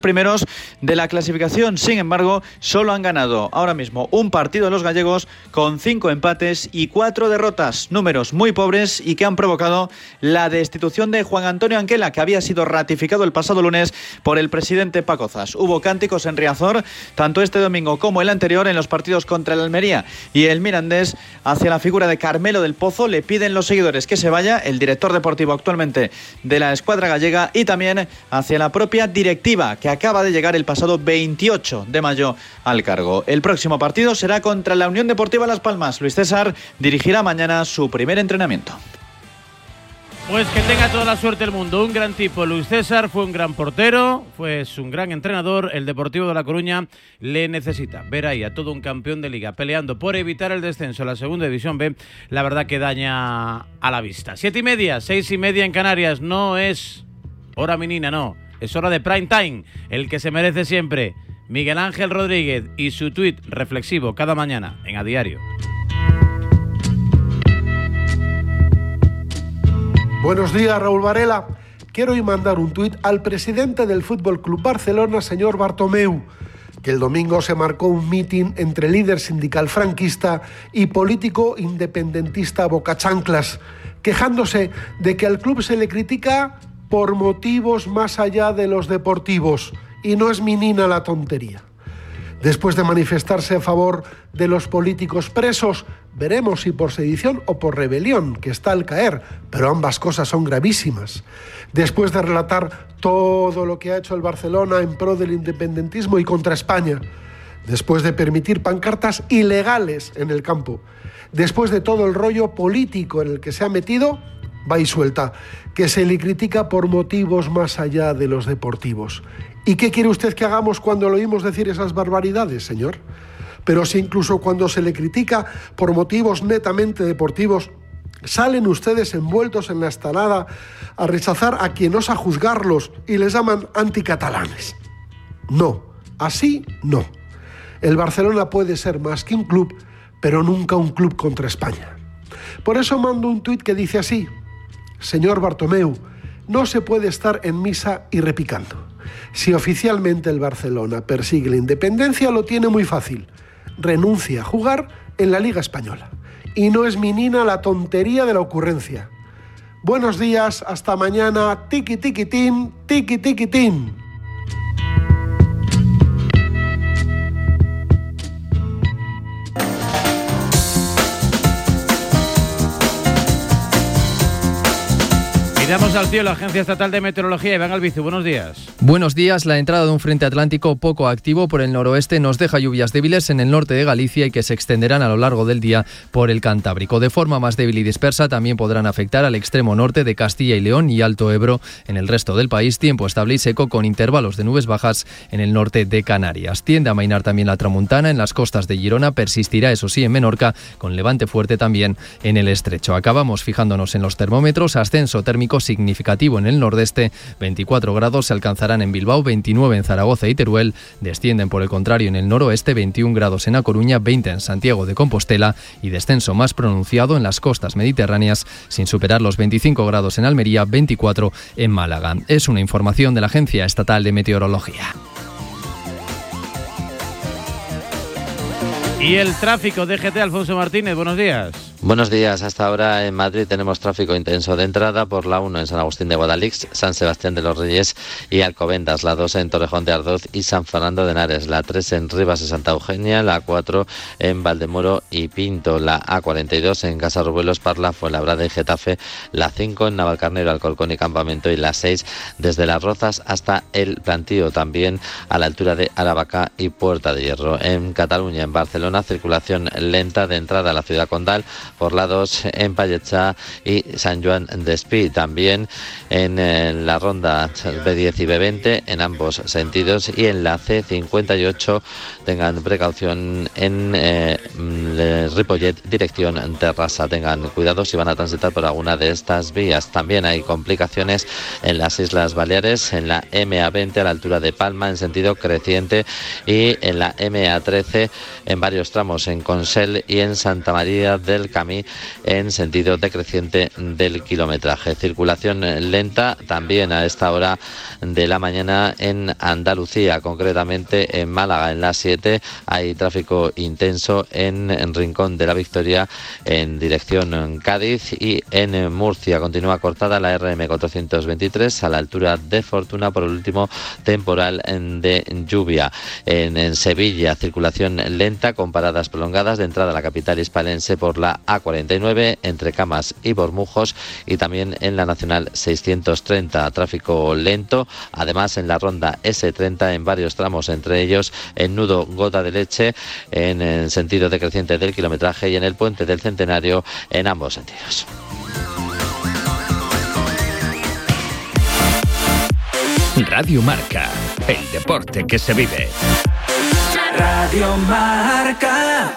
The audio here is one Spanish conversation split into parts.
primeros de la clasificación. Sin embargo, solo han ganado ahora mismo un partido los gallegos, con 5 empates y 4 derrotas, números muy pobres y que han provocado la destitución de Juan Antonio Anquela, que había sido ratificado el pasado lunes por el presidente Paco Zas. Hubo cánticos en Riazor, tanto este domingo como el anterior, en los partidos contra el Almería y el Mirandés. Hacia la figura de Carmelo del Pozo le piden los seguidores que se vaya, el director deportivo actualmente de la escuadra gallega, y también hacia la propia directiva, que acaba de llegar el pasado 28 de mayo al cargo. El próximo partido será contra la Unión Deportiva Las Palmas. Luis César dirigirá mañana su primer entrenamiento. Pues que tenga toda la suerte del mundo. Un gran tipo, Luis César, fue un gran portero, fue un gran entrenador. El Deportivo de La Coruña le necesita. Ver ahí a todo un campeón de liga peleando por evitar el descenso a la segunda división B, la verdad que daña a la vista. 7:30, 6:30 en Canarias. No es hora menina, no. Es hora de prime time, el que se merece siempre. Miguel Ángel Rodríguez y su tuit reflexivo cada mañana en A Diario. Buenos días, Raúl Varela. Quiero hoy mandar un tuit al presidente del Fútbol Club Barcelona, señor Bartomeu, que el domingo se marcó un mitin entre líder sindical franquista y político independentista bocachanclas, quejándose de que al club se le critica por motivos más allá de los deportivos, y no es minina la tontería. Después de manifestarse a favor de los políticos presos, veremos si por sedición o por rebelión, que está al caer, pero ambas cosas son gravísimas. Después de relatar todo lo que ha hecho el Barcelona en pro del independentismo y contra España, después de permitir pancartas ilegales en el campo, después de todo el rollo político en el que se ha metido, va y suelta, que se le critica por motivos más allá de los deportivos. ¿Y qué quiere usted que hagamos cuando lo oímos decir esas barbaridades, señor? Pero si incluso cuando se le critica por motivos netamente deportivos, salen ustedes envueltos en la estalada a rechazar a quien osa juzgarlos y les llaman anticatalanes. No, así no. El Barcelona puede ser más que un club, pero nunca un club contra España. Por eso mando un tuit que dice así: señor Bartomeu, no se puede estar en misa y repicando. Si oficialmente el Barcelona persigue la independencia, lo tiene muy fácil. Renuncia a jugar en la Liga Española. Y no es minina la tontería de la ocurrencia. Buenos días, hasta mañana. Tiqui tiquitín, tiqui tiquitín. Miramos al cielo, Agencia Estatal de Meteorología. Iván Albizu, buenos días. Buenos días. La entrada de un frente atlántico poco activo por el noroeste nos deja lluvias débiles en el norte de Galicia y que se extenderán a lo largo del día por el Cantábrico. De forma más débil y dispersa también podrán afectar al extremo norte de Castilla y León y Alto Ebro. En el resto del país, tiempo estable y seco con intervalos de nubes bajas en el norte de Canarias. Tiende a amainar también la tramuntana en las costas de Girona. Persistirá, eso sí, en Menorca, con levante fuerte también en el estrecho. Acabamos fijándonos en los termómetros. Ascenso térmico significativo en el nordeste. 24 grados se alcanzarán en Bilbao, 29 en Zaragoza y Teruel. Descienden por el contrario en el noroeste, 21 grados en A Coruña, 20 en Santiago de Compostela y descenso más pronunciado en las costas mediterráneas, sin superar los 25 grados en Almería, 24 en Málaga. Es una información de la Agencia Estatal de Meteorología. Y el tráfico, DGT, Alfonso Martínez, buenos días. Buenos días. Hasta ahora en Madrid tenemos tráfico intenso de entrada por la 1 en San Agustín de Guadalix, San Sebastián de los Reyes y Alcobendas, la 2 en Torrejón de Ardoz y San Fernando de Henares, la 3 en Rivas de Santa Eugenia, la 4 en Valdemoro y Pinto, la A42 en Casarrubelos, Parla, Fuenlabrada y Getafe, la 5 en Navalcarnero, Alcorcón y Campamento y la 6 desde Las Rozas hasta el Plantío, también a la altura de Aravaca y Puerta de Hierro. En Cataluña, en Barcelona, circulación lenta de entrada a la ciudad condal por la 2 en Palletxá y San Joan d'Espí, también en la ronda B10 y B20 en ambos sentidos, y en la C58 tengan precaución en el Ripollet, dirección Terrassa. Tengan cuidado si van a transitar por alguna de estas vías. También hay complicaciones en las Islas Baleares, en la MA20 a la altura de Palma en sentido creciente y en la MA13 en varios tramos en Consell y en Santa María del Camí en sentido decreciente del kilometraje. Circulación lenta también a esta hora de la mañana en Andalucía, concretamente en Málaga, en la 7 hay tráfico intenso en Rincón de la Victoria en dirección Cádiz, y en Murcia continúa cortada la RM 423 a la altura de Fortuna por el último temporal de lluvia. En Sevilla, circulación lenta con paradas prolongadas de entrada a la capital hispalense por la A49 entre Camas y Bormujos, y también en la Nacional 630, tráfico lento, además en la ronda S30 en varios tramos, entre ellos en nudo Gota de Leche en el sentido decreciente del kilometraje y en el Puente del Centenario en ambos sentidos. Radio Marca, el deporte que se vive. Radio Marca.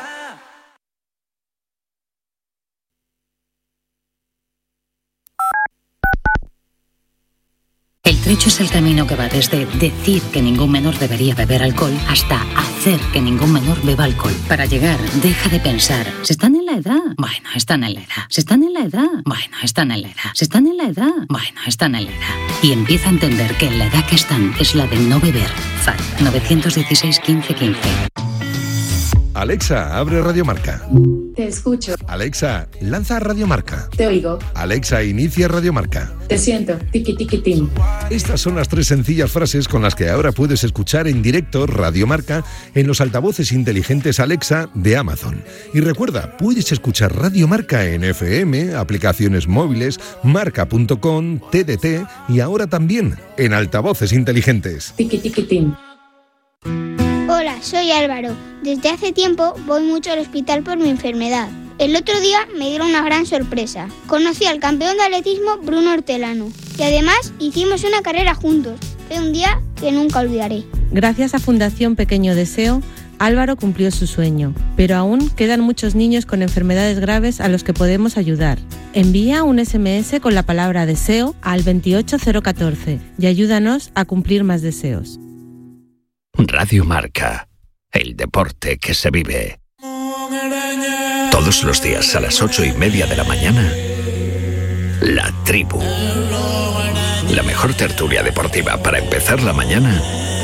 El trecho es el camino que va desde decir que ningún menor debería beber alcohol hasta hacer que ningún menor beba alcohol. Para llegar, deja de pensar, ¿se están en la edad? Bueno, están en la edad. ¿Se están en la edad? Bueno, están en la edad. ¿Se están en la edad? Bueno, están en la edad. Y empieza a entender que la edad que están es la de no beber. FAD 916 15 15. Alexa, abre Radio Marca. Te escucho. Alexa, lanza Radio Marca. Te oigo. Alexa, inicia Radio Marca. Te siento. Tiki tiki tim. Estas son las 3 sencillas frases con las que ahora puedes escuchar en directo Radio Marca en los altavoces inteligentes Alexa de Amazon. Y recuerda, puedes escuchar Radio Marca en FM, aplicaciones móviles, marca.com, TDT y ahora también en altavoces inteligentes. Tiki tiki tim. Hola, soy Álvaro. Desde hace tiempo voy mucho al hospital por mi enfermedad. El otro día me dieron una gran sorpresa. Conocí al campeón de atletismo Bruno Hortelano y además hicimos una carrera juntos. Fue un día que nunca olvidaré. Gracias a Fundación Pequeño Deseo, Álvaro cumplió su sueño, pero aún quedan muchos niños con enfermedades graves a los que podemos ayudar. Envía un SMS con la palabra deseo al 28014 y ayúdanos a cumplir más deseos. Radio Marca, el deporte que se vive. Todos los días a las 8:30 de la mañana, La Tribu. La mejor tertulia deportiva para empezar la mañana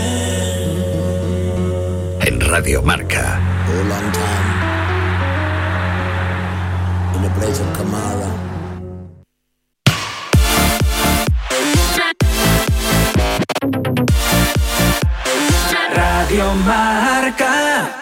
en Radio Marca. Radio Marca.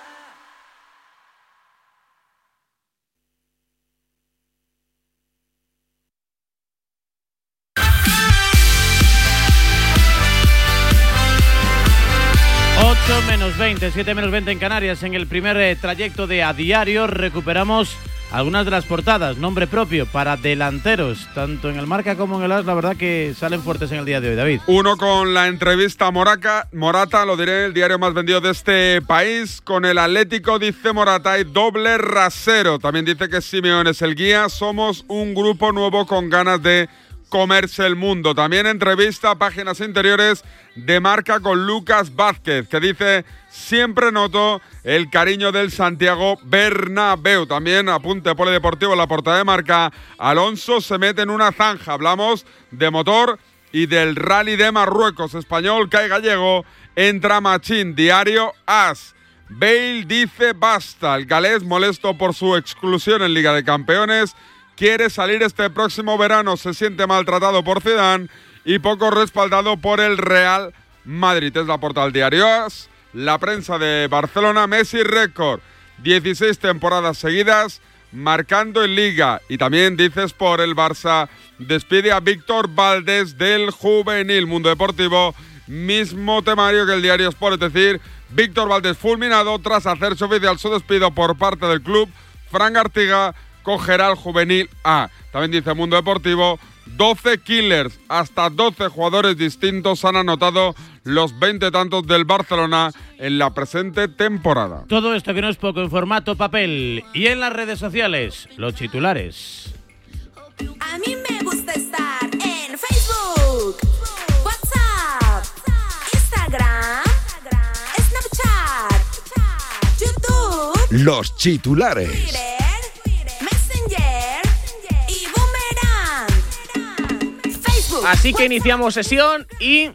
Menos 20, 7 menos 20 en Canarias. En el primer trayecto de A Diario recuperamos algunas de las portadas, nombre propio para delanteros, tanto en el Marca como en el AS. La verdad que salen fuertes en el día de hoy, David. Uno con la entrevista a Morata, lo diré, el diario más vendido de este país. Con el Atlético, dice Morata, hay doble rasero. También dice que Simeone es el guía. Somos un grupo nuevo con ganas de comerse el mundo. También entrevista a páginas interiores de Marca con Lucas Vázquez, que dice: siempre noto el cariño del Santiago Bernabéu. También apunte polideportivo en la portada de Marca: Alonso se mete en una zanja. Hablamos de motor y del Rally de Marruecos. Español cae gallego, entra Machín. Diario AS: Bale dice basta. El galés, molesto por su exclusión en Liga de Campeones, quiere salir este próximo verano. Se siente maltratado por Zidane y poco respaldado por el Real Madrid. Es la portada del diario AS. La prensa de Barcelona: Messi récord, 16 temporadas seguidas marcando en Liga. Y también dices por el Barça: despide a Víctor Valdés del juvenil. Mundo Deportivo, mismo temario que el diario Sport, es decir, Víctor Valdés fulminado tras hacerse oficial su despido por parte del club. Fran Artiga cogerá al juvenil A. También dice Mundo Deportivo: 12 killers, hasta 12 jugadores distintos han anotado los 20 tantos del Barcelona en la presente temporada. Todo esto que no es poco en formato papel y en las redes sociales, los titulares. A mí me gusta estar en Facebook, WhatsApp, Instagram, Snapchat, YouTube, los titulares. Twitter, Messenger y Boomerang. Facebook. Así que iniciamos sesión y...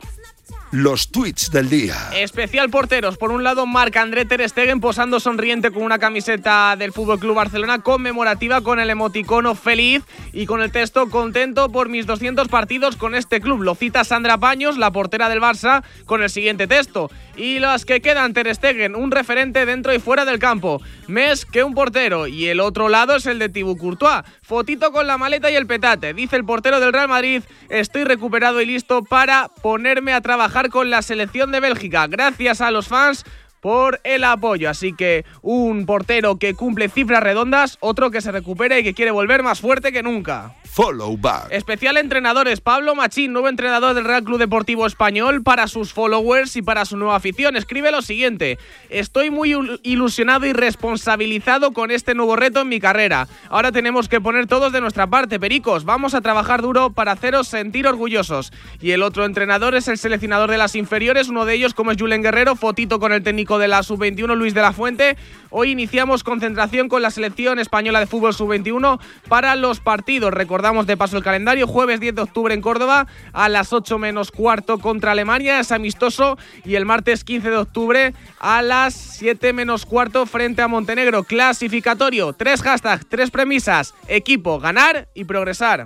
los tweets del día. Especial porteros. Por un lado, Marc-André Ter Stegen posando sonriente con una camiseta del FC Barcelona conmemorativa con el emoticono feliz y con el texto contento por mis 200 partidos con este club. Lo cita Sandra Paños, la portera del Barça, con el siguiente texto. Y las que quedan, Ter Stegen, un referente dentro y fuera del campo. Més que un portero. Y el otro lado es el de Thibaut Courtois. Fotito con la maleta y el petate. Dice el portero del Real Madrid: estoy recuperado y listo para ponerme a trabajar con la selección de Bélgica. Gracias a los fans por el apoyo. Así que un portero que cumple cifras redondas, otro que se recupera y que quiere volver más fuerte que nunca. Follow back. Especial entrenadores. Pablo Machín, nuevo entrenador del Real Club Deportivo Español, para sus followers y para su nueva afición. Escribe lo siguiente: estoy muy ilusionado y responsabilizado con este nuevo reto en mi carrera. Ahora tenemos que poner todos de nuestra parte, pericos. Vamos a trabajar duro para haceros sentir orgullosos. Y el otro entrenador es el seleccionador de las inferiores, uno de ellos como es Julen Guerrero. Fotito con el técnico de la Sub-21, Luis de la Fuente. Hoy iniciamos concentración con la selección española de fútbol Sub-21 para los partidos. Recordamos de paso el calendario: jueves 10 de octubre en Córdoba a las 8 menos cuarto contra Alemania, es amistoso, y el martes 15 de octubre a las 7 menos cuarto frente a Montenegro. Clasificatorio, 3 hashtags, 3 premisas: equipo, ganar y progresar.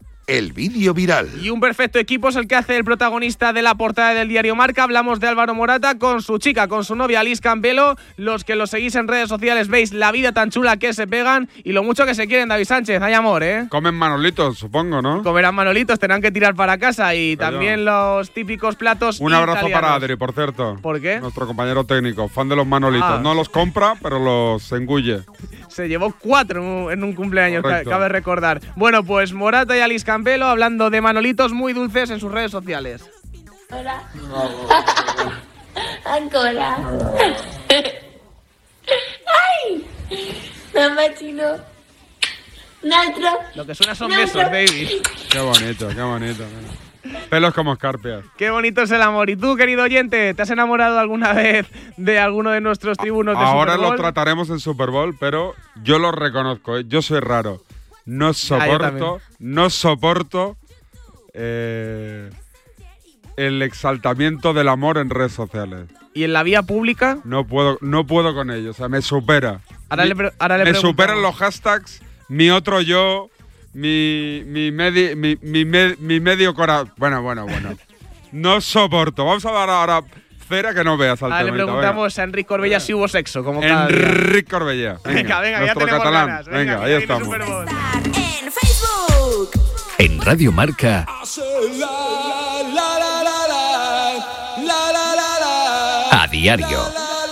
El vídeo viral. Y un perfecto equipo es el que hace el protagonista de la portada del diario Marca. Hablamos de Álvaro Morata con su chica, con su novia Alice Campelo. Los que lo seguís en redes sociales veis la vida tan chula que se pegan y lo mucho que se quieren. David Sánchez, hay amor, ¿eh? Comen manolitos, supongo, ¿no? Comerán manolitos, tendrán que tirar para casa. Y también los típicos platos Un abrazo italianos. para Adri, por cierto. ¿Por qué? Nuestro compañero técnico, fan de los manolitos. Ah. No los compra, pero los engulle. Se llevó 4 en un cumpleaños, Correcto. cabe recordar. Bueno, pues Morata y Alice Campelo hablando de manolitos muy dulces en sus redes sociales. Hola. Ancora. Ai! Mamma chino. Un altro. Lo que suena son Un besos, altro. David. Qué bonito, qué bonito. Pelos como escarpias. Qué bonito es el amor. ¿Y tú, querido oyente, te has enamorado alguna vez de alguno de nuestros tribunos de Ahora Super Bowl? lo trataremos en Super Bowl, pero yo lo reconozco, ¿eh? Yo soy raro. No soporto el exaltamiento del amor en redes sociales. ¿Y en la vía pública? No puedo con ello, o sea, me supera. Ahora le me preguntamos. superan los hashtags, mi otro yo, mi medio corazón. Bueno. No soporto. Vamos a dar ahora cera que no veas al Ahora le temita, preguntamos a Enric Corbella si hubo sexo, como cada día. Enric Corbella. Venga, ya nuestro tenemos catalán. ganas. Venga, ahí viene estamos. Super Bowl. En Facebook. En Radio Marca, a diario.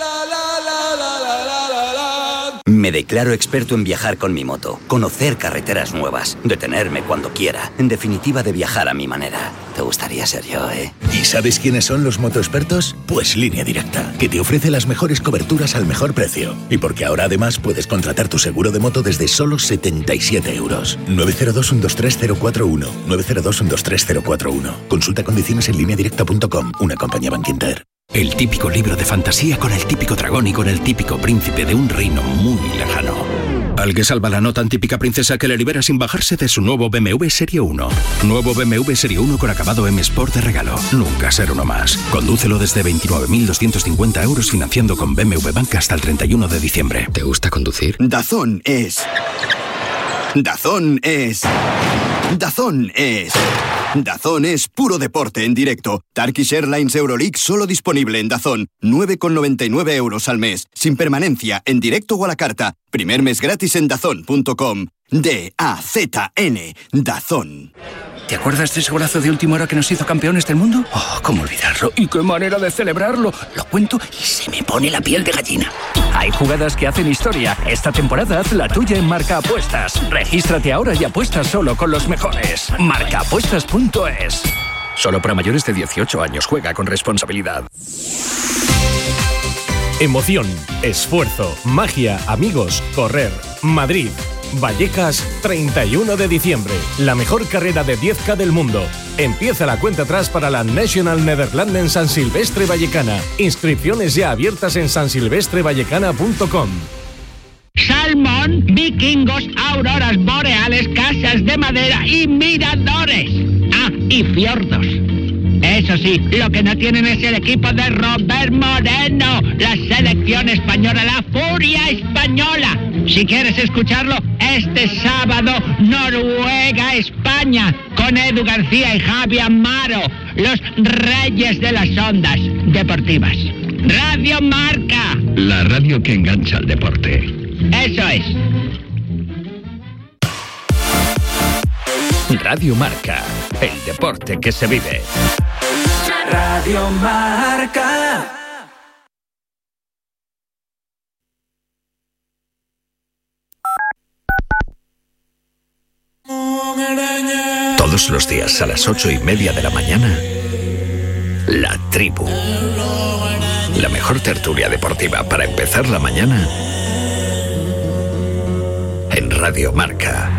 Me declaro experto en viajar con mi moto, conocer carreteras nuevas, detenerme cuando quiera, en definitiva de viajar a mi manera. Te gustaría ser yo, ¿eh? ¿Y sabes quiénes son los motoexpertos? Pues Línea Directa, que te ofrece las mejores coberturas al mejor precio. Y porque ahora además puedes contratar tu seguro de moto desde solo 77 euros. 902-123-041. 902-123-041. Consulta condiciones en lineadirecta.com, una compañía Bankinter. El típico libro de fantasía con el típico dragón y con el típico príncipe de un reino muy lejano. Al que salva la no tan típica princesa que le libera sin bajarse de su nuevo BMW Serie 1. Nuevo BMW Serie 1 con acabado M Sport de regalo. Nunca ser uno más. Condúcelo desde 29.250 euros financiando con BMW Bank hasta el 31 de diciembre. ¿Te gusta conducir? Dazón es... Dazón es puro deporte en directo. Turkish Airlines Euroleague solo disponible en Dazón. 9,99 euros al mes. Sin permanencia, en directo o a la carta. Primer mes gratis en dazón.com. D-A-Z-N, Dazón. ¿Te acuerdas de ese golazo de última hora que nos hizo campeones del mundo? Oh, ¿cómo olvidarlo? ¿Y qué manera de celebrarlo? Lo cuento y se me pone la piel de gallina. Hay jugadas que hacen historia. Esta temporada haz la tuya en Marca Apuestas. Regístrate ahora y apuesta solo con los mejores. Marcaapuestas.es. Solo para mayores de 18 años. Juega con responsabilidad. Emoción, esfuerzo, magia, amigos, correr. Madrid. Vallecas, 31 de diciembre. La mejor carrera de 10K del mundo. Empieza la cuenta atrás para la National Nederlanden San Silvestre Vallecana. Inscripciones ya abiertas en sansilvestrevallecana.com. Salmón, vikingos, auroras boreales, casas de madera y miradores. Ah, y fiordos. Eso sí, lo que no tienen es el equipo de Robert Moreno, la selección española, la furia española. Si quieres escucharlo, este sábado, Noruega-España, con Edu García y Javi Amaro, los reyes de las ondas deportivas. Radio Marca. La radio que engancha al deporte. Eso es. Radio Marca, el deporte que se vive. Radio Marca. Todos los días a las 8:30 de la mañana, La Tribu. La mejor tertulia deportiva para empezar la mañana en Radio Marca.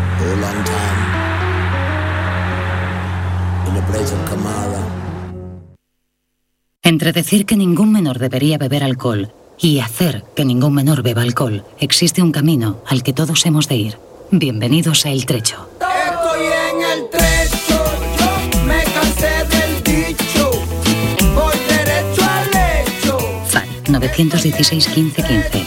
Entre decir que ningún menor debería beber alcohol y hacer que ningún menor beba alcohol, existe un camino al que todos hemos de ir. Bienvenidos a El Trecho. Estoy en el trecho, yo me cansé del dicho, voy derecho al lecho. FAL 916 15 15.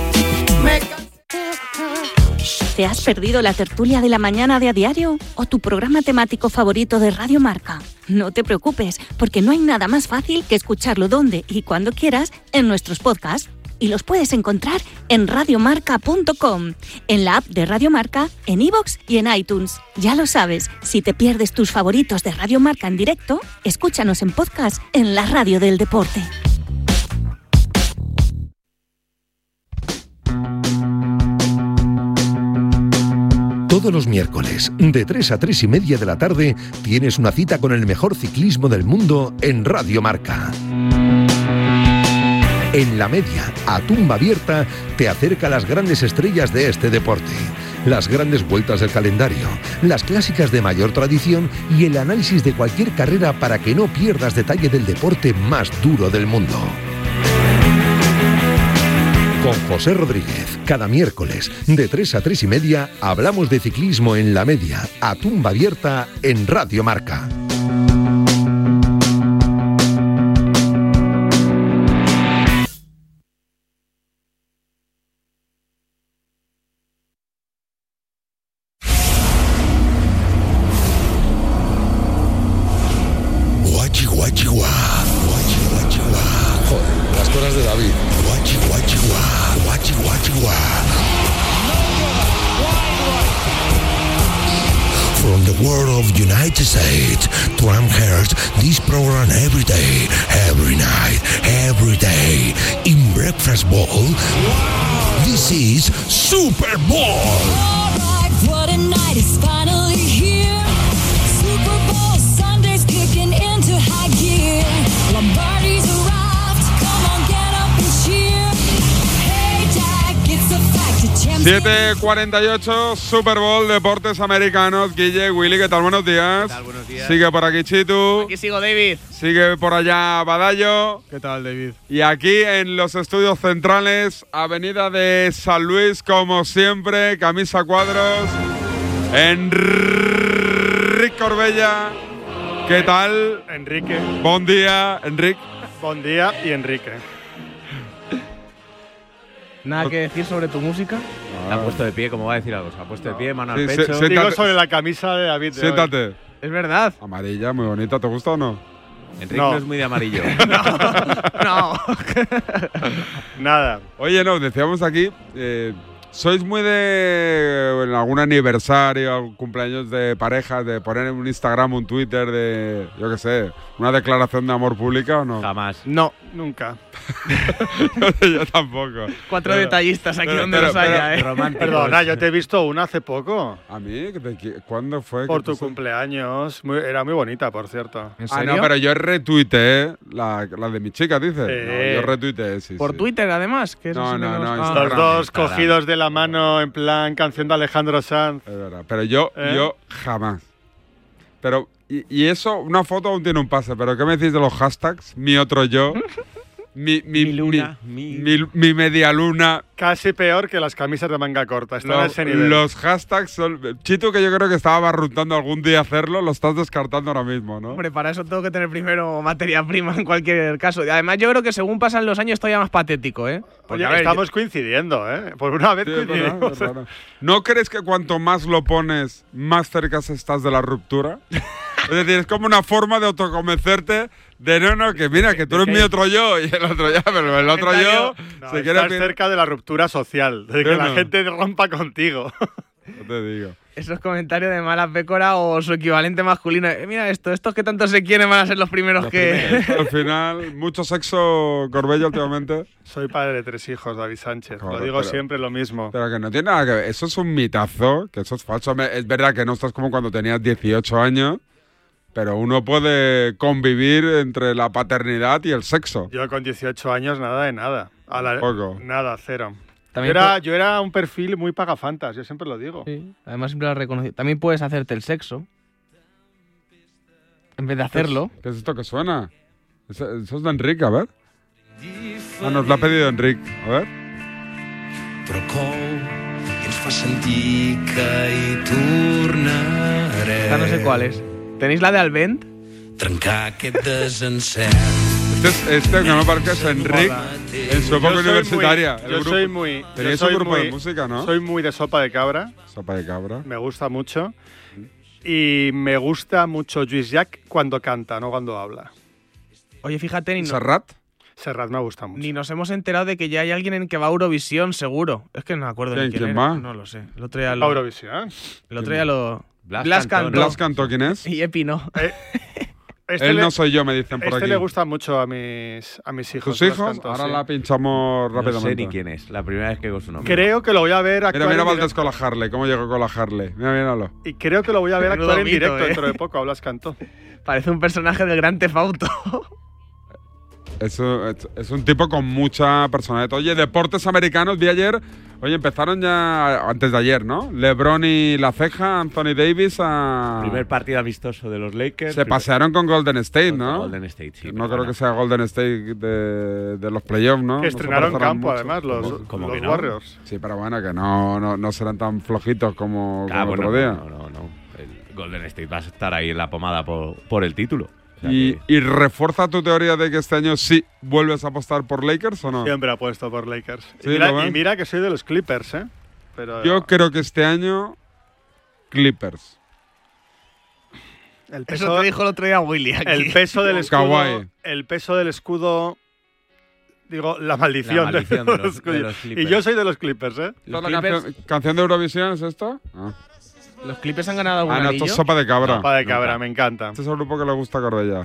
¿Te has perdido la tertulia de la mañana de A Diario o tu programa temático favorito de Radio Marca? No te preocupes, porque no hay nada más fácil que escucharlo donde y cuando quieras en nuestros podcasts. Y los puedes encontrar en radiomarca.com, en la app de Radio Marca, en iVoox y en iTunes. Ya lo sabes, si te pierdes tus favoritos de Radio Marca en directo, escúchanos en podcast en la radio del deporte. Todos los miércoles, de 3 a 3:30 de la tarde, tienes una cita con el mejor ciclismo del mundo en Radio Marca. En La Media, a tumba abierta, te acerca a las grandes estrellas de este deporte, las grandes vueltas del calendario, las clásicas de mayor tradición y el análisis de cualquier carrera para que no pierdas detalle del deporte más duro del mundo. Con José Rodríguez, cada miércoles, de 3 a 3:30, hablamos de ciclismo en La Media, a tumba abierta en Radio Marca. This program every day, every night, every day. In Breakfast Bowl, this is Super Bowl. All right, what a night is finally here. Super Bowl Sunday's kicking into high gear. Lombardi's arrived. Come on, get up and cheer. Hey Jack, it's a fact. 7:48, Super Bowl, Deportes Americanos. Guille, Willy, ¿qué tal? Buenos días. ¿Qué tal? Buenos días. Sigue por aquí Chitu. Aquí sigo, David. Sigue por allá Badallo. ¿Qué tal, David? Y aquí en los estudios centrales, Avenida de San Luis, como siempre, camisa cuadros, Enrique Corbella. ¿Qué tal? Enrique. Buen día, Enrique. Buen día y Enrique. ¿Nada que decir sobre tu música? Se ha puesto de pie, como va a decir algo. Se ha puesto de pie, mano al pecho. Digo sobre la camisa de David. Siéntate. Es verdad. Amarilla, muy bonita. ¿Te gusta o no? Enrique no es muy de amarillo. No. Nada. Oye, no, decíamos aquí, ¿Sois muy de en algún aniversario, algún cumpleaños de parejas, de poner en un Instagram, un Twitter, de, yo qué sé, una declaración de amor pública o no? Jamás. No. Nunca. Yo tampoco. 4 detallistas aquí donde los haya, ¿eh? Perdona, yo te he visto una hace poco. ¿A mí? ¿Cuándo fue? Por tu cumpleaños. Era muy bonita, por cierto. ¿En serio? Ah, no, pero yo retuiteé la de mi chica, dices. No, yo retuiteé, sí. Por Twitter, además. Que eso No, sí no, que no, Los Instagram. dos cogidos de la mano en plan canción de Alejandro Sanz. Es verdad, pero yo jamás. Pero, y eso, una foto aún tiene un pase, pero ¿qué me decís de los hashtags? Mi otro yo, mi luna, mi media luna. Casi peor que las camisas de manga corta. Están a ese nivel. Los hashtags son... Chito, que yo creo que estaba barruntando algún día hacerlo, lo estás descartando ahora mismo, ¿no? Hombre, para eso tengo que tener primero materia prima en cualquier caso. Y además, yo creo que según pasan los años, esto ya más patético, ¿eh? Oye, estamos coincidiendo, ¿eh? Por una vez coincidimos. Es verdad. ¿No crees que cuanto más lo pones, más cerca estás de la ruptura? Es decir, es como una forma de autoconvencerte de no, que mira, que tú eres mi otro yo y el otro ya, pero el otro yo se quiere... Estás cerca de la ruptura social, de que la gente rompa contigo. No te digo. Esos comentarios de mala pécora o su equivalente masculino. Mira estos que tanto se quieren van a ser los primeros que... Al final, mucho sexo, Corbella, últimamente. Soy padre de 3 hijos, David Sánchez. Joder, lo digo pero- siempre lo mismo. Pero que no tiene nada que ver. Eso es un mitazo, que eso es falso. Es verdad que no estás como cuando tenías 18 años, pero uno puede convivir entre la paternidad y el sexo. Yo con 18 años nada de nada. Poco. Nada, cero. También Yo era un perfil muy pagafantas, yo siempre lo digo. Sí, además siempre lo he reconocido. También puedes hacerte el sexo. En vez de hacerlo. ¿Qué es esto que suena? Eso es de Enrique, a ver. Ah, nos lo ha pedido Enrique. A ver. Però cou i ens fa sentir que hi tornarem. Esta no sé cuál es. ¿Tenéis la de Alvent? Trencar aquest desencert. Este que no parece es Enrique en su época Yo soy universitaria. muy- el yo grupo. soy muy- Teníais yo soy un grupo de muy- música, ¿no? Soy muy de Sopa de Cabra. Sopa de cabra. Me gusta mucho. Y me gusta mucho Lluís Llach cuando canta, no cuando habla. Oye, fíjate, ni, ¿Serrat? Serrat me gusta mucho. ni nos hemos enterado de que ya hay alguien en que va a Eurovisión, seguro. Es que no me acuerdo ni ¿Quién era. va? No lo sé. El otro día lo... Eurovisión. El otro día lo... Blas cantó. Blas cantó, ¿quién es? Y Epi no. Él no soy yo, me dicen por aquí. le gusta mucho a mis hijos. ¿Tus Blas hijos? Cantó, Ahora sí. la pinchamos No rápidamente. sé ni quién es. La primera vez que oigo su nombre. Creo que lo voy a ver Mira, actuar mira en Valdés directo. con la Harley. ¿Cómo llegó con la Harley? Mira, míralo. Y creo que lo voy a ver Menudo actuar en mito, directo ¿eh? dentro de poco, a Blas Cantó. Parece un personaje del Gran Theft Auto. Es un tipo con mucha personalidad. Oye, deportes americanos, vi ayer. Oye, empezaron ya antes de ayer, ¿no? LeBron y La Ceja, Anthony Davis Primer partido amistoso de los Lakers. Se pasearon con Golden State, Con ¿no? Golden State, sí, No pero creo bueno. que sea Golden State de los playoffs, ¿no? Que No se estrenaron parecerán campo, mucho. además, los ¿Cómo que no? Warriors. Sí, pero bueno, que no serán tan flojitos como Ah, el bueno, otro día. no. El Golden State va a estar ahí en la pomada por el título. O sea ¿Y, que- y refuerza tu teoría de que este año sí vuelves a apostar por Lakers o no? Siempre apuesto por Lakers. Sí, y, mira, ¿lo ves? y mira que soy de los Clippers, ¿eh? Pero Yo creo que este año Clippers. el Eso te dijo el otro día Willy aquí. El peso del escudo. Kawhi. El peso del escudo. Digo, la maldición, La maldición de los Clippers. Clippers. Y yo soy de los Clippers, ¿eh? ¿Esta es la Clippers- canción de Eurovisión es esto? Ah, ¿Los Clippers han ganado algún no, esto anillo? es sopa de cabra. Sopa de cabra, Nunca. me encanta. Este es el grupo que le gusta a Corbella.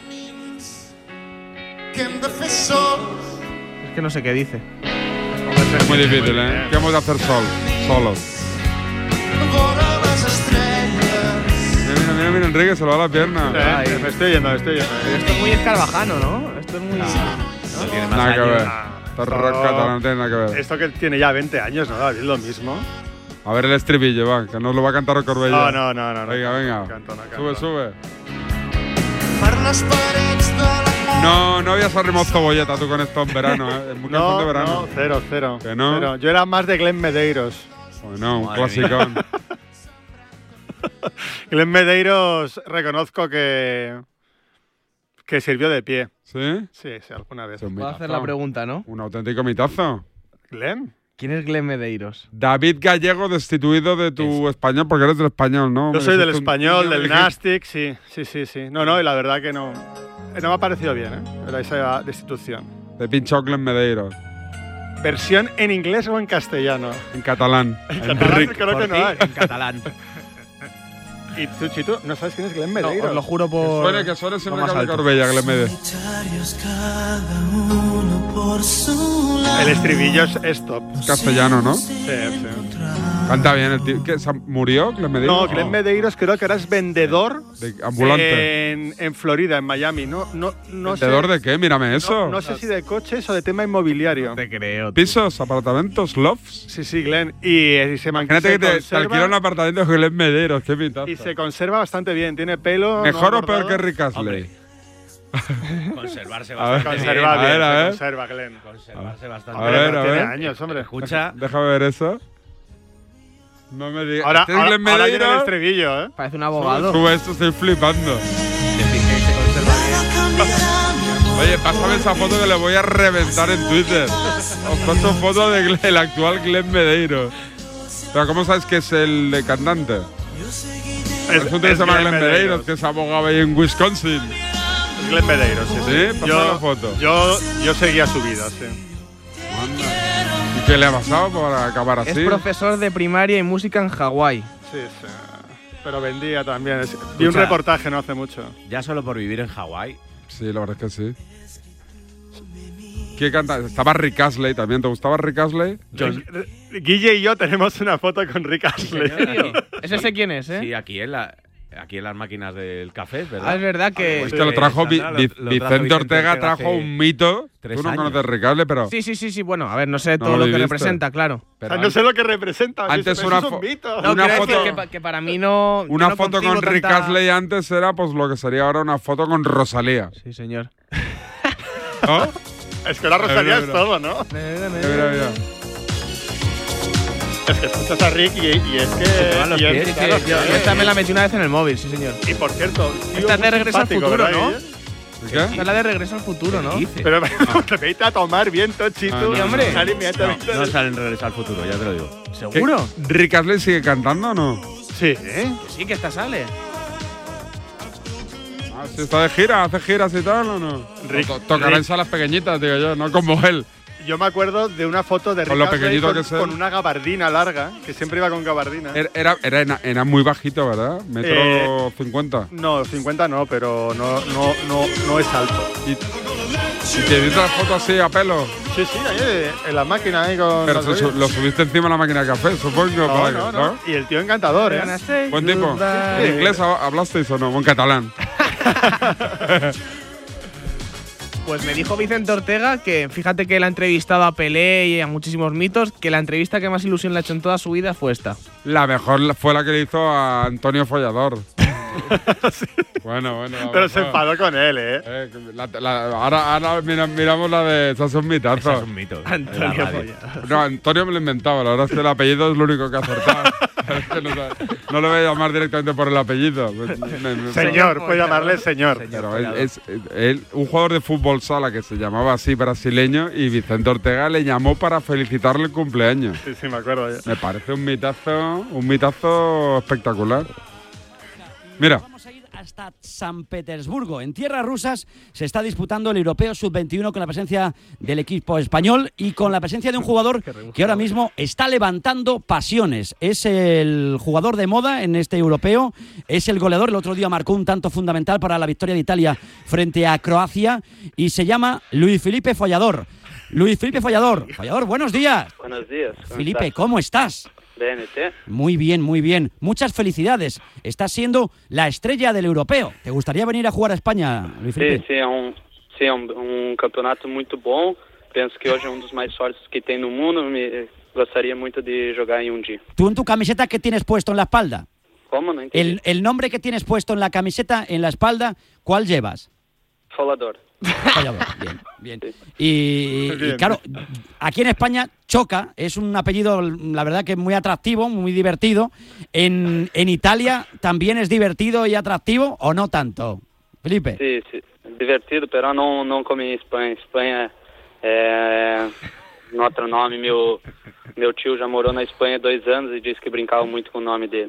Es que no sé qué dice. Es muy difícil, ¿eh? ¿Qué hemos de hacer solos? Mira, Enrique, se lo va la pierna. Me estoy yendo. Pero esto es muy escarabajano, ¿no? Esto es muy... No tiene más Nada que años. ver. Esto es rock catalán, no tiene nada que ver. Esto que tiene ya 20 años, ¿no, David? Lo mismo. A ver el estribillo, va, que nos lo va a cantar Corbella. No. Venga. No canto, no canto. Sube. No habías arrimado cebolleta tú con esto en verano, ¿eh? Es muy canción de verano. No, cero. ¿Que no? Cero. Yo era más de Glenn Medeiros. Bueno, un Madre clasicón. Glenn Medeiros reconozco que sirvió de pie. ¿Sí? Sí, alguna vez. Es un Puedo mitazo. hacer la pregunta, ¿no? Un auténtico mitazo. ¿Glenn? ¿Quién es Glenn Medeiros? David Gallego, destituido de tu español, porque eres del español, ¿no? Yo Me soy del dijiste un- español, me del dijiste- Nastic, sí. No, y la verdad que no me ha parecido bien, ¿eh? Esa destitución. Te pinchó Glenn Medeiros. ¿Versión en inglés o en castellano? En catalán. En catalán Enric. creo que no hay. En catalán. Y tú, Chito, ¿no sabes quién es Glenn Medeiros? os lo juro por... Que suene siempre lo más Carlos alto. Corbella, Glenn Medeiros. El estribillo es top. Castellano, ¿no? Sí, sí. Canta bien el tío. ¿Qué, ¿Murió Glenn Medeiros? No, Glenn Medeiros creo que ahora es vendedor De ambulante. en Florida, en Miami. No ¿Vendedor sé, de qué? Mírame eso. No sé si de coches o de tema inmobiliario. Te creo. ¿Pisos, apartamentos, lofts? Sí, Glenn. Y se Imagínate que te alquila un apartamento con Glenn Medeiros. Qué mitazo. Y se conserva bastante bien. Tiene pelo. ¿Mejor no o peor bordado. que Rick Astley? Conservarse A ver, bastante Conserva bien. bien, a ver. se conserva, Glenn. Conservarse bastante A ver, Tiene a ver. años, hombre. Escucha. Déjame ver eso. No me digas. Ahora, ¿Este es Glenn ahora viene el Medeiros? estribillo, ¿eh? Parece un abogado. Sube esto, estoy flipando. Oye, pásame esa foto que le voy a reventar en Twitter. Os paso foto del actual Glenn Medeiros. Pero ¿cómo sabes que es el de cantante? Es un tío que se llama Glenn Medeiros, que es abogado ahí en Wisconsin. Glenn Medeiros, sí. ¿Sí? Pásame la foto. Yo seguía su vida, sí. ¿Y qué le ha pasado para acabar así? Es profesor de primaria y música en Hawái. Sí. Pero vendía también. Vi un reportaje no hace mucho. Ya solo por vivir en Hawái. Sí, la verdad es que sí. ¿Quién canta? Estaba Rick Astley también. ¿Te gustaba Rick Astley? Guille y yo tenemos una foto con Rick Astley. ¿En serio? ¿Ese sé quién es, eh? Sí, aquí en las máquinas del café, ¿verdad? Ah, es verdad que... Pues te lo trajo Vicente Ortega, trajo un mito. 3 Tú no años. conoces Rick Astley, pero... Sí, bueno, a ver, no sé No todo lo lo que viviste. representa, claro. pero no sé lo que representa. antes eso una es un fo- mito. No, una quiero foto- decir que para mí no... Una yo no foto concibo con Rick tanta- Astley antes era pues lo que sería ahora una foto con Rosalía. Sí, señor. ¿No? Es que la Rosalía Mira. es todo, ¿no? Mira. Es que escuchas a Rick y es que… van los y es- pies. Sí, claro, yo sí. esta me la metí una vez en el móvil, sí, señor. Y por cierto, tío Esta es de muy Regreso al simpático, Futuro, ¿verdad, ¿no? Guille? ¿Qué? Esta es la de Regreso al Futuro, ¿no? Pero te vete a tomar bien, Tochito. Ah, no, hombre. Sal inmediatamente. No salen Regreso al Futuro, ya te lo digo. ¿Seguro? ¿Qué? ¿Rick Astley sigue cantando o no? Sí, Que sí, que esta sale. Ah, ¿sí está de gira? ¿Hace giras y tal o no? Tocará en Rick. salas pequeñitas, digo yo, no como él. Yo me acuerdo de una foto de Con Rick lo Astley pequeñito con, que es él. con una gabardina larga, que siempre iba con gabardina. Era muy bajito, ¿verdad? Metro 50. No, 50 no, pero no es alto. ¿Y te diste la foto así a pelo? Sí, ahí en la máquina ahí con… Pero los lo subiste encima de la máquina de café, supongo. para que- no. Y el tío encantador, ¿eh? Buen tipo. Sí. ¿En inglés hablasteis o no? ¿O en catalán? Pues me dijo Vicente Ortega que, fíjate que él ha entrevistado a Pelé y a muchísimos mitos, que la entrevista que más ilusión le ha hecho en toda su vida fue esta. La mejor fue la que le hizo a Antonio Follador. Bueno. Pero se enfadó con él, ¿eh? Ahora miramos la de… Esa es un mitazo. Eso es un mito. Antonio No, Antonio me lo inventaba. La verdad es que el apellido es lo único que ha acertado. Es que no le voy a llamar directamente por el apellido. Señor, puede llamarle señor. Pero él, un jugador de fútbol sala que se llamaba así, brasileño, y Vicente Ortega le llamó para felicitarle el cumpleaños. Sí, me acuerdo ya. Me parece un mitazo espectacular. Mira. Vamos a ir hasta San Petersburgo. En tierras rusas se está disputando el Europeo Sub-21 con la presencia del equipo español y con la presencia de un jugador que ahora mismo está levantando pasiones. Es el jugador de moda en este Europeo, es el goleador. El otro día marcó un tanto fundamental para la victoria de Italia frente a Croacia y se llama Luis Felipe Follador. Luis Felipe Follador. Follador, buenos días. Buenos días. Felipe, ¿cómo estás? Bien, ¿y tú? Muy bien, muy bien. Muchas felicidades. Estás siendo la estrella del europeo. ¿Te gustaría venir a jugar a España, Luis Felipe? Sí, é um campeonato muito bom. Penso que hoje é dos mais sólidos que tem no mundo. Gostaria muito de jogar em día. ¿Tú en tu camiseta qué tienes puesto en la espalda? ¿Cómo? No entendí. El nombre que tienes puesto en la camiseta, en la espalda, ¿cuál llevas? Follador. Follador, bien. Y claro, aquí en España choca, es un apellido, la verdad que muy atractivo, muy divertido. ¿En Italia también es divertido y atractivo o no tanto, Felipe? Sí, divertido, pero não como em Espanha. Espanha é outro nome. Meu tio já morou na Espanha 2 anos e disse que brincava muito com o nome dele.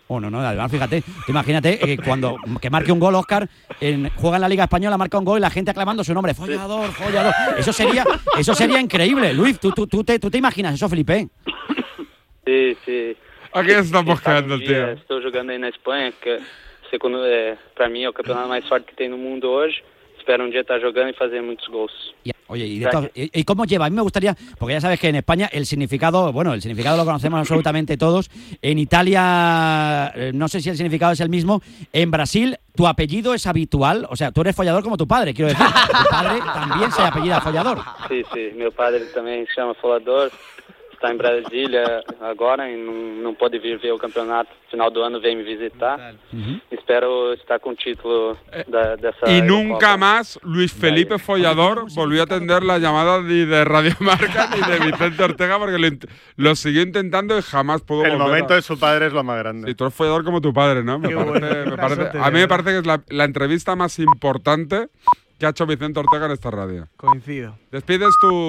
Oh, no, además fíjate, tú imagínate cuando que marque un gol Óscar, juega en la Liga Española, marca un gol y la gente aclamando su nombre, follador. Eso sería increíble. Luis, ¿tú te imaginas eso, Felipe? Sí. Aquí estamos quedando, tío. Estou jogando aí na Espanha, que segundo, para mí é o campeonato mais forte que tem no mundo hoje. Espero un día estar jugando y hacer muchos goles. Oye, ¿y cómo lleva? A mí me gustaría, porque ya sabes que en España el significado lo conocemos absolutamente todos. En Italia, no sé si el significado es el mismo. En Brasil, ¿tu apellido es habitual? O sea, tú eres follador como tu padre, quiero decir. Tu padre también se apellida Follador. Sí, mi padre también se llama Follador. Está em Brasília agora e não pode vir ver o campeonato. Final do ano vem me visitar. Espero estar con título dessa. Y nunca más Luis Felipe Follador volvió a atender la llamada ni de Radio Marca ni de Vicente Ortega porque lo siguió intentando y jamás pudo volver. El momento de su padre es lo más grande. Sí, tú eres follador como tu padre, ¿no? A mí me parece que es la entrevista más importante que ha hecho Vicente Ortega en esta radio. Coincido. Despides tu